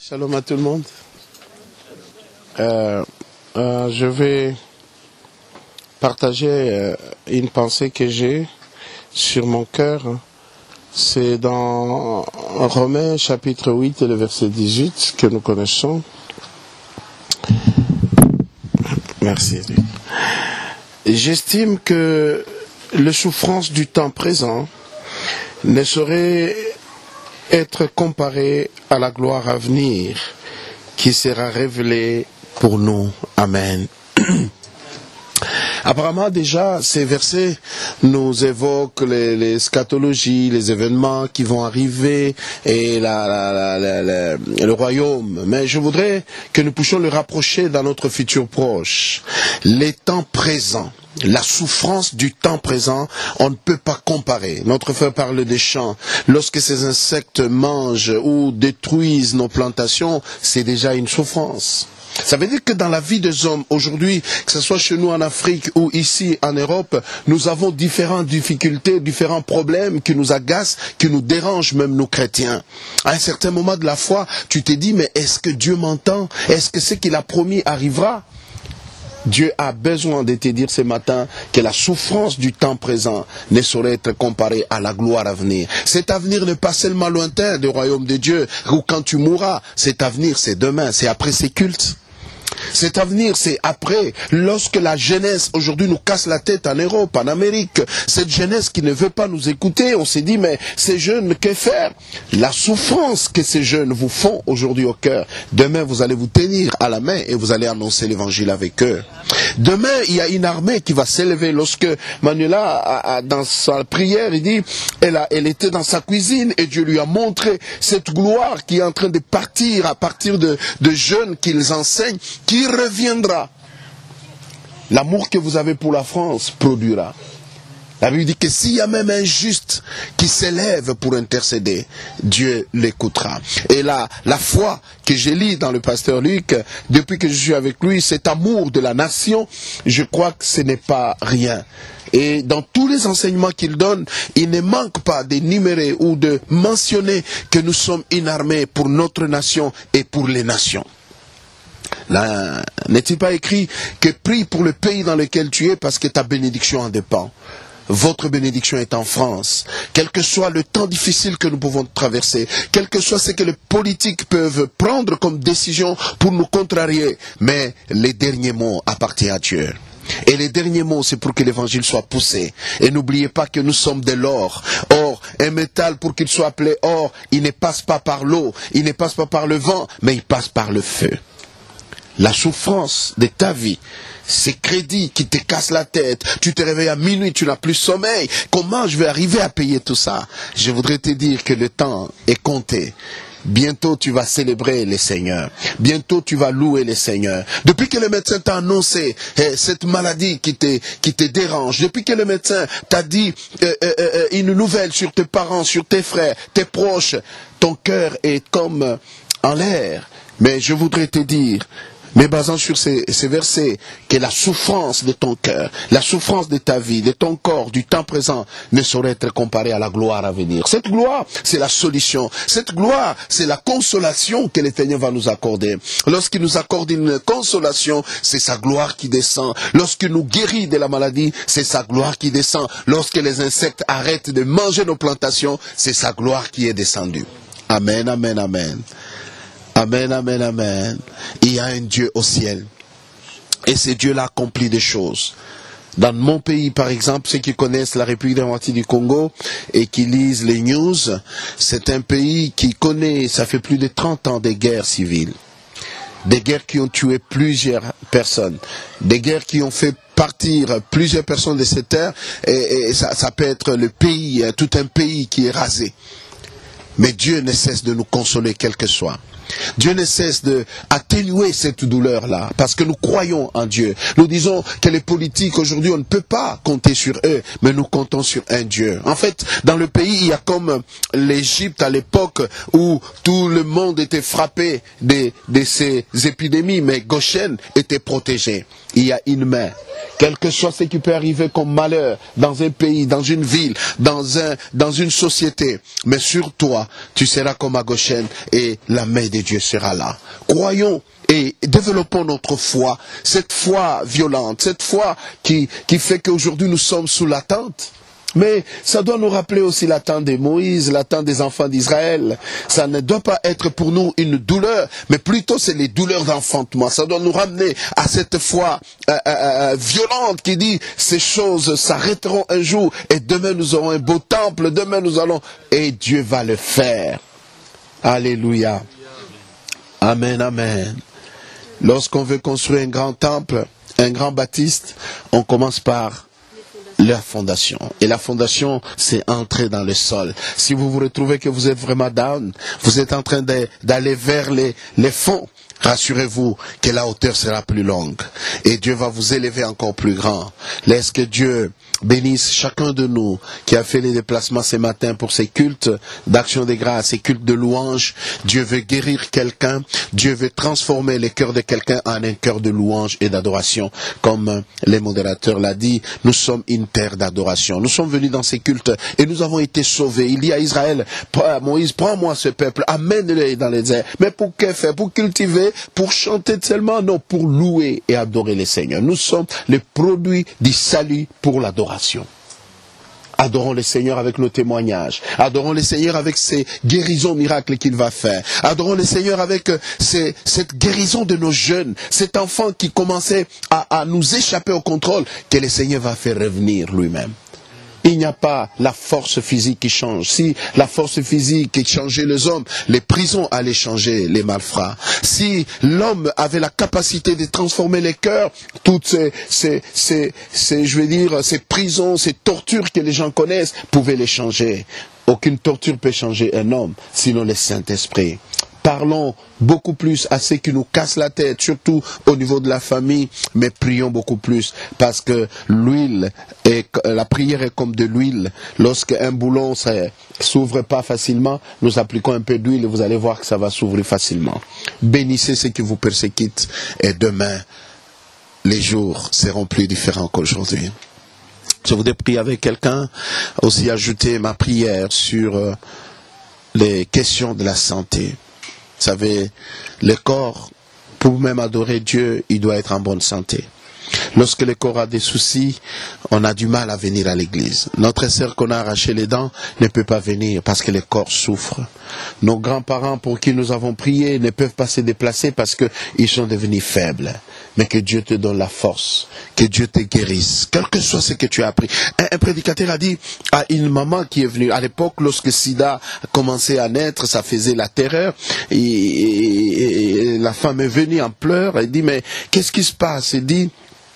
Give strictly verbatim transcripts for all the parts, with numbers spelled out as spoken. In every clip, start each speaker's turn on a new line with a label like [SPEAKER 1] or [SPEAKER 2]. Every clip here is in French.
[SPEAKER 1] Shalom à tout le monde. Euh, euh, je vais partager euh, une pensée que j'ai sur mon cœur. C'est dans Romains chapitre huit et le verset dix-huit que nous connaissons. Merci. J'estime que les souffrances du temps présent ne sauraient être comparées à la gloire à venir qui sera révélée pour nous. Amen. Apparemment déjà, ces versets nous évoquent les, les scatologies, les événements qui vont arriver et la, la, la, la, la, le royaume. Mais je voudrais que nous puissions le rapprocher dans notre futur proche. Les temps présents, la souffrance du temps présent, on ne peut pas comparer. Notre frère parle des champs. Lorsque ces insectes mangent ou détruisent nos plantations, c'est déjà une souffrance. Ça veut dire que dans la vie des hommes aujourd'hui, que ce soit chez nous en Afrique ou ici en Europe, nous avons différentes difficultés, différents problèmes qui nous agacent, qui nous dérangent même nous chrétiens. À un certain moment de la foi, tu te dis, mais est-ce que Dieu m'entend? Est-ce que ce qu'il a promis arrivera? Dieu a besoin de te dire ce matin que la souffrance du temps présent ne saurait être comparée à la gloire à venir. Cet avenir n'est pas seulement lointain du royaume de Dieu, ou quand tu mourras. Cet avenir, c'est demain, c'est après ces cultes. Cet avenir, c'est après, lorsque la jeunesse aujourd'hui nous casse la tête en Europe, en Amérique, cette jeunesse qui ne veut pas nous écouter, on s'est dit, mais ces jeunes, que faire? La souffrance que ces jeunes vous font aujourd'hui au cœur, demain vous allez vous tenir à la main et vous allez annoncer l'évangile avec eux. Demain, il y a une armée qui va s'élever. Lorsque Manuela, a, a, dans sa prière, il dit, elle, a, elle était dans sa cuisine et Dieu lui a montré cette gloire qui est en train de partir à partir de, de jeunes qu'ils enseignent, qui reviendra. L'amour que vous avez pour la France produira. La Bible dit que s'il y a même un juste qui s'élève pour intercéder, Dieu l'écoutera. Et là, la foi que j'ai lis dans le pasteur Luc, depuis que je suis avec lui, cet amour de la nation, je crois que ce n'est pas rien. Et dans tous les enseignements qu'il donne, il ne manque pas d'énumérer ou de mentionner que nous sommes une armée pour notre nation et pour les nations. Là, n'est-il pas écrit que prie pour le pays dans lequel tu es parce que ta bénédiction en dépend? Votre bénédiction est en France. Quel que soit le temps difficile que nous pouvons traverser, quel que soit ce que les politiques peuvent prendre comme décision pour nous contrarier, mais les derniers mots appartiennent à Dieu. Et les derniers mots, c'est pour que l'évangile soit poussé. Et n'oubliez pas que nous sommes de l'or. Or, un métal, pour qu'il soit appelé or, il ne passe pas par l'eau, il ne passe pas par le vent, mais il passe par le feu. La souffrance de ta vie, ces crédits qui te cassent la tête, tu te réveilles à minuit, tu n'as plus sommeil, comment je vais arriver à payer tout ça? Je voudrais te dire que le temps est compté. Bientôt tu vas célébrer le Seigneur. Bientôt tu vas louer le Seigneur. Depuis que le médecin t'a annoncé eh, cette maladie qui te, qui te dérange, depuis que le médecin t'a dit euh, euh, euh, une nouvelle sur tes parents, sur tes frères, tes proches, ton cœur est comme en l'air. Mais je voudrais te dire, mais basant sur ces, ces versets, que la souffrance de ton cœur, la souffrance de ta vie, de ton corps, du temps présent, ne saurait être comparée à la gloire à venir. Cette gloire, c'est la solution. Cette gloire, c'est la consolation que l'Éternel va nous accorder. Lorsqu'il nous accorde une consolation, c'est sa gloire qui descend. Lorsqu'il nous guérit de la maladie, c'est sa gloire qui descend. Lorsque les insectes arrêtent de manger nos plantations, c'est sa gloire qui est descendue. Amen, amen, amen. Amen, amen, amen. Il y a un Dieu au ciel. Et ce Dieu-là accomplit des choses. Dans mon pays, par exemple, ceux qui connaissent la République démocratique du Congo et qui lisent les news, c'est un pays qui connaît, ça fait plus de trente ans, des guerres civiles. Des guerres qui ont tué plusieurs personnes. Des guerres qui ont fait partir plusieurs personnes de cette terre. Et, et ça, ça peut être le pays, tout un pays qui est rasé. Mais Dieu ne cesse de nous consoler quel que soit. Dieu ne cesse d'atténuer cette douleur-là, parce que nous croyons en Dieu. Nous disons que les politiques aujourd'hui, on ne peut pas compter sur eux, mais nous comptons sur un Dieu. En fait, dans le pays, il y a comme l'Égypte à l'époque où tout le monde était frappé de, de ces épidémies, mais Goshen était protégé. Il y a une main. Quel que soit ce qui peut arriver comme malheur dans un pays, dans une ville, dans, un, dans une société, mais sur toi, tu seras comme à Goshen et la main de et Dieu sera là. Croyons et développons notre foi, cette foi violente, cette foi qui, qui fait qu'aujourd'hui nous sommes sous l'attente. Mais ça doit nous rappeler aussi l'attente de Moïse, l'attente des enfants d'Israël. Ça ne doit pas être pour nous une douleur, mais plutôt c'est les douleurs d'enfantement. Ça doit nous ramener à cette foi euh, euh, violente qui dit ces choses s'arrêteront un jour et demain nous aurons un beau temple, demain nous allons... Et Dieu va le faire. Alléluia. Amen, amen. Lorsqu'on veut construire un grand temple, un grand baptiste, on commence par la fondation. Et la fondation, c'est entrer dans le sol. Si vous vous retrouvez que vous êtes vraiment down, vous êtes en train d'aller vers les, les fonds, rassurez-vous que la hauteur sera plus longue. Et Dieu va vous élever encore plus grand. Laisse que Dieu bénisse chacun de nous qui a fait les déplacements ce matin pour ces cultes d'action de grâce, ces cultes de louange. Dieu veut guérir quelqu'un. Dieu veut transformer le cœur de quelqu'un en un cœur de louange et d'adoration. Comme les modérateurs l'ont dit, nous sommes une terre d'adoration. Nous sommes venus dans ces cultes et nous avons été sauvés. Il dit à Israël, Moïse, prends-moi ce peuple, amène-le dans les airs. Mais pour que faire? Pour cultiver, pour chanter seulement? Non, pour louer et adorer le Seigneur. Nous sommes les produits du salut pour l'adoration. Adorons le Seigneur avec nos témoignages. Adorons le Seigneur avec ces guérisons miracles qu'il va faire. Adorons le Seigneur avec ces, cette guérison de nos jeunes. Cet enfant qui commençait à, à nous échapper au contrôle, que le Seigneur va faire revenir lui-même. Il n'y a pas la force physique qui change. Si la force physique qui changeait les hommes, les prisons allaient changer les malfrats. Si l'homme avait la capacité de transformer les cœurs, toutes ces, ces, ces, ces, je veux dire, ces prisons, ces tortures que les gens connaissent, pouvaient les changer. Aucune torture peut changer un homme, sinon le Saint-Esprit. Parlons beaucoup plus à ceux qui nous cassent la tête, surtout au niveau de la famille, mais prions beaucoup plus, parce que l'huile, est, la prière est comme de l'huile. Lorsqu'un boulon ne s'ouvre pas facilement, nous appliquons un peu d'huile et vous allez voir que ça va s'ouvrir facilement. Bénissez ceux qui vous persécutent et demain, les jours seront plus différents qu'aujourd'hui. Je voudrais prier avec quelqu'un, aussi ajouter ma prière sur euh, les questions de la santé. Vous savez, le corps, pour même adorer Dieu, il doit être en bonne santé. Lorsque le corps a des soucis, on a du mal à venir à l'église. Notre sœur qu'on a arraché les dents ne peut pas venir parce que le corps souffre. Nos grands-parents pour qui nous avons prié ne peuvent pas se déplacer parce qu'ils sont devenus faibles. Mais que Dieu te donne la force, que Dieu te guérisse, quel que soit ce que tu as appris. Un, un prédicateur a dit à une maman qui est venue, à l'époque, lorsque Sida commençait à naître, ça faisait la terreur, et, et, et la femme est venue en pleurs, elle dit, mais qu'est-ce qui se passe? Elle dit,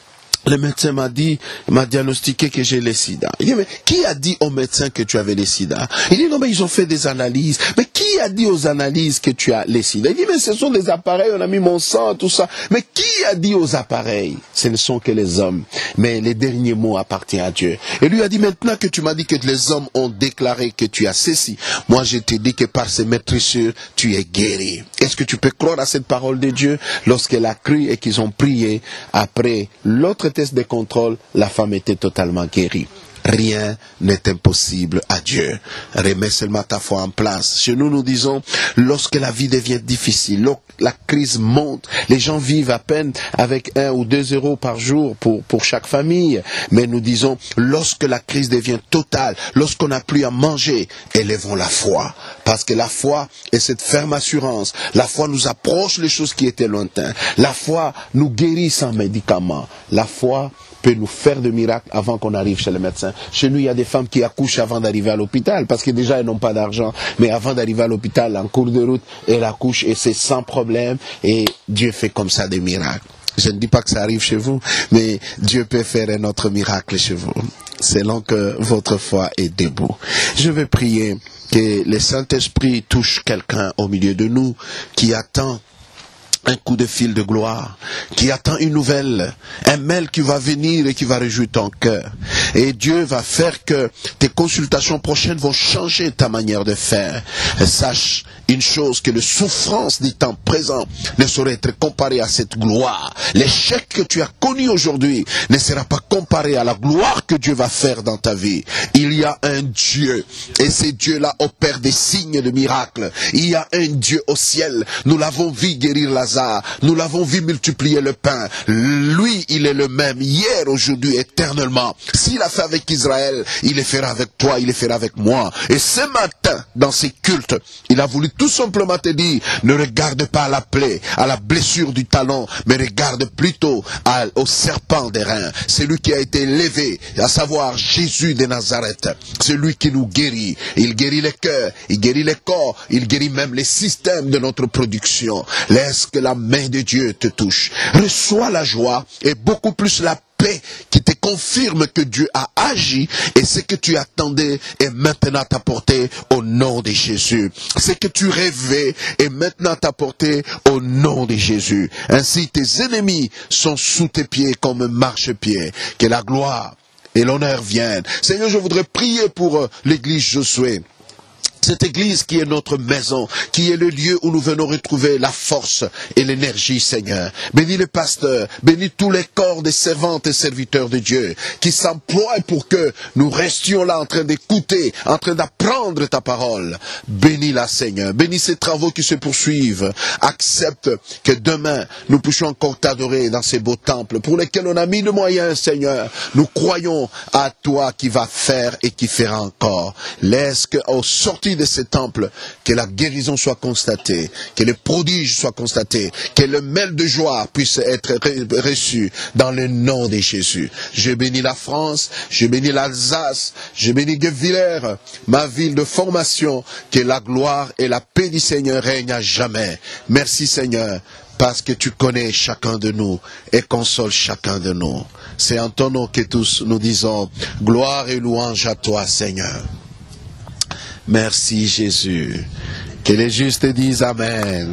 [SPEAKER 1] le médecin m'a dit, m'a diagnostiqué que j'ai le sida. Il dit, mais qui a dit au médecin que tu avais le sida? Il dit, non, mais ils ont fait des analyses. Mais qui a dit aux analyses que tu as le sida? Il dit, mais ce sont des appareils, on a mis mon sang, tout ça. Mais qui a dit aux appareils? Ce ne sont que les hommes. Mais les derniers mots appartiennent à Dieu. Et lui a dit, maintenant que tu m'as dit que les hommes ont déclaré que tu as ceci, moi je te dis que par ces maîtrisures, tu es guéri. Est-ce que tu peux croire à cette parole de Dieu? Lorsqu'elle a cru et qu'ils ont prié, après l'autre test de contrôle, la femme était totalement guérie. Rien n'est impossible à Dieu. Remets seulement ta foi en place. Chez nous, nous disons, lorsque la vie devient difficile, la crise monte, les gens vivent à peine avec un ou deux euros par jour pour, pour chaque famille. Mais nous disons, lorsque la crise devient totale, lorsqu'on n'a plus à manger, élevons la foi. Parce que la foi est cette ferme assurance. La foi nous approche les choses qui étaient lointaines. La foi nous guérit sans médicaments. La foi peut nous faire de miracles avant qu'on arrive chez le médecin. Chez nous, il y a des femmes qui accouchent avant d'arriver à l'hôpital, parce que déjà, elles n'ont pas d'argent. Mais avant d'arriver à l'hôpital, en cours de route, elles accouchent et c'est sans problème. Et Dieu fait comme ça des miracles. Je ne dis pas que ça arrive chez vous, mais Dieu peut faire un autre miracle chez vous, selon que votre foi est debout. Je vais prier que le Saint-Esprit touche quelqu'un au milieu de nous qui attend un coup de fil de gloire, qui attend une nouvelle, un mail qui va venir et qui va réjouir ton cœur. Et Dieu va faire que tes consultations prochaines vont changer ta manière de faire. Et sache une chose, que les souffrances des temps présents ne sauraient être comparées à cette gloire. L'échec que tu as connu aujourd'hui ne sera pas comparé à la gloire que Dieu va faire dans ta vie. Il y a un Dieu, et ce Dieu-là opère des signes de miracles. Il y a un Dieu au ciel. Nous l'avons vu guérir Lazare, nous l'avons vu multiplier le pain. Lui, il est le même hier, aujourd'hui, éternellement. S'il a fait avec Israël, il le fera avec toi, il le fera avec moi. Et ce matin, dans ces cultes, il a voulu tout simplement te dire, ne regarde pas à la plaie, à la blessure du talon, mais regarde plutôt à, au serpent des reins. C'est lui qui a été élevé, à savoir Jésus de Nazareth. C'est lui qui nous guérit. Il guérit les cœurs, il guérit les corps, il guérit même les systèmes de notre production. Laisse que la main de Dieu te touche. Reçois la joie et beaucoup plus la paix qui te confirme que Dieu a agi et ce que tu attendais est maintenant apporté au nom de Jésus. Ce que tu rêvais est maintenant apporté au nom de Jésus. Ainsi tes ennemis sont sous tes pieds comme un marchepied. Que la gloire et l'honneur viennent. Seigneur, je voudrais prier pour euh, l'église Josué. Cette église qui est notre maison, qui est le lieu où nous venons retrouver la force et l'énergie, Seigneur. Bénis les pasteurs, bénis tous les corps des servantes et serviteurs de Dieu, qui s'emploient pour que nous restions là en train d'écouter, en train d'apprendre ta parole. Bénis-la, Seigneur. Bénis ces travaux qui se poursuivent. Accepte que demain, nous puissions encore t'adorer dans ces beaux temples pour lesquels on a mis de moyens, Seigneur. Nous croyons à toi qui va faire et qui fera encore. Laisse qu'au sortir de ces temples, que la guérison soit constatée, que les prodiges soient constatés, que le mail de joie puisse être reçu dans le nom de Jésus. Je bénis la France, je bénis l'Alsace, je bénis Guebwiller, ma ville de formation, que la gloire et la paix du Seigneur règnent à jamais. Merci Seigneur, parce que tu connais chacun de nous et consoles chacun de nous. C'est en ton nom que tous nous disons gloire et louange à toi Seigneur. Merci Jésus. Que les justes disent Amen.